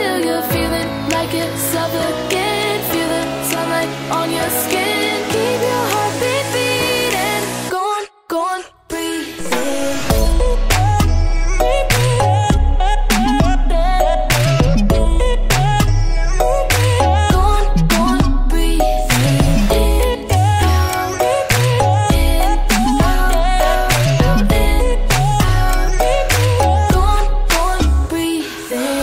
till you're feeling like yourself again. Feel the sunlight on your skin.